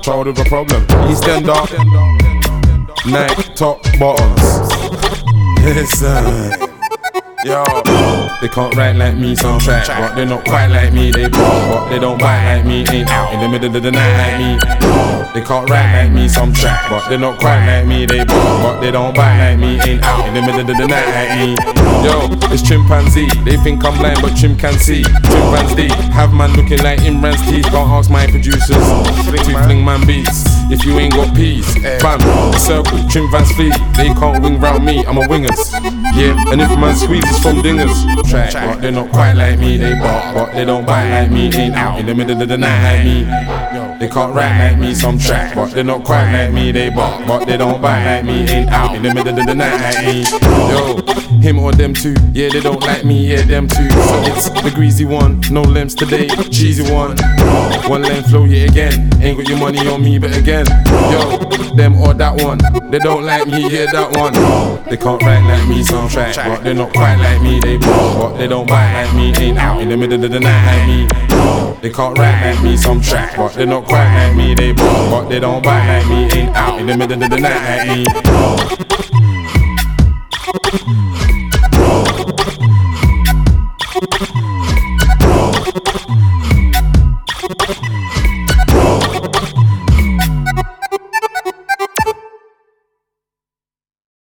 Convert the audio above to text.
child with a problem. EastEnder, Nike top bottoms. Listen. Yo, they can't write like me, some track, but they're not quite like me. They bought, but they don't bite like me. Ain't out in the middle of the night like me. They can't write like me, some track, but they're not quite like me. They bought, but they don't bite like me. Ain't out in the middle of the night like me. Yo, it's chimpanzee. They think I'm blind, but Chim can see. Chimpanzee, have man looking like Imran's teeth. Can't ask my producers to fling man beats. If you ain't got peace, bam, circle, Trim Vans Fleet. They can't wing round me, I'm a wingers. Yeah, and if man squeezes from dingers, track, but they're not quite like me. They bark, but they don't bite like me. Ain't out in the middle of the night like me. They can't rap like me, some track, but they're not quite like me. They bark, but they don't bite like me. Ain't out in the middle of the night like me. Yo, him or them two, yeah, they don't like me, yeah, them two. So it's the greasy one, no limbs today, cheesy one. One lane flow, yeah, again. Ain't got your money on me, but again. Yo, them or that one, they don't like me, yeah, that one. They can't write like me, some track, but they're not quite like me. They bark, but they don't bite like me. Ain't out in the middle of the night like me. They can't write like me, some track, but they're not quite like me. They bark, but they don't bite like me. Ain't out in the middle of the night like me.